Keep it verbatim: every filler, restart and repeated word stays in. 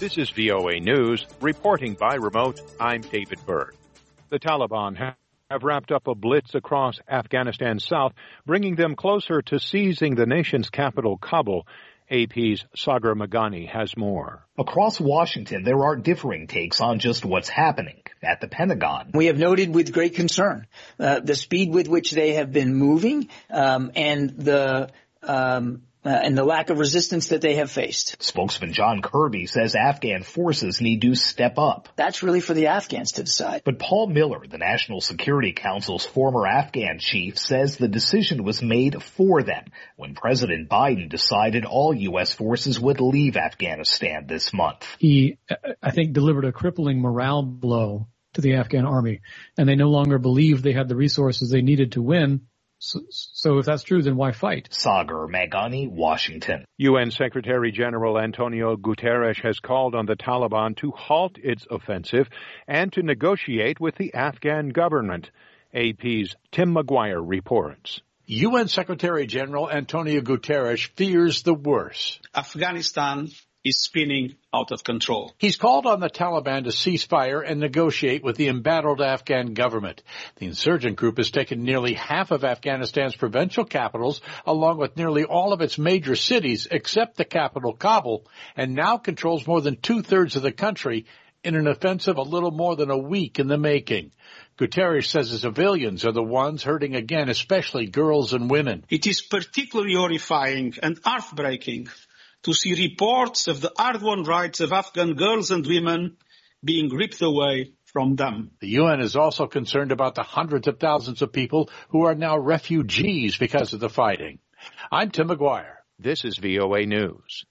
This is V O A News, reporting by remote. I'm David Berg. The Taliban have have wrapped up a blitz across Afghanistan's south, bringing them closer to seizing the nation's capital, Kabul. A P's Sagar Meghani has more. Across Washington, there are differing takes on just what's happening at the Pentagon. We have noted with great concern uh, the speed with which they have been moving um, and the um, uh, and the lack of resistance that they have faced. Spokesman John Kirby says Afghan forces need to step up. That's really for the Afghans to decide. But Paul Miller, the National Security Council's former Afghan chief, says the decision was made for them when President Biden decided all U S forces would leave Afghanistan this month. He, I think, delivered a crippling morale blow to the Afghan army, and they no longer believed they had the resources they needed to win. So, so if that's true, then why fight? Sagar Meghani, Washington. U N Secretary General Antonio Guterres has called on the Taliban to halt its offensive and to negotiate with the Afghan government. A P's Tim McGuire reports. U N Secretary General Antonio Guterres fears the worst. Afghanistan is spinning out of control. He's called on the Taliban to cease fire and negotiate with the embattled Afghan government. The insurgent group has taken nearly half of Afghanistan's provincial capitals, along with nearly all of its major cities, except the capital, Kabul, and now controls more than two-thirds of the country in an offensive a little more than a week in the making. Guterres says the civilians are the ones hurting again, especially girls and women. It is particularly horrifying and heartbreaking to see reports of the hard-won rights of Afghan girls and women being ripped away from them. The U N is also concerned about the hundreds of thousands of people who are now refugees because of the fighting. I'm Tim McGuire. This is V O A News.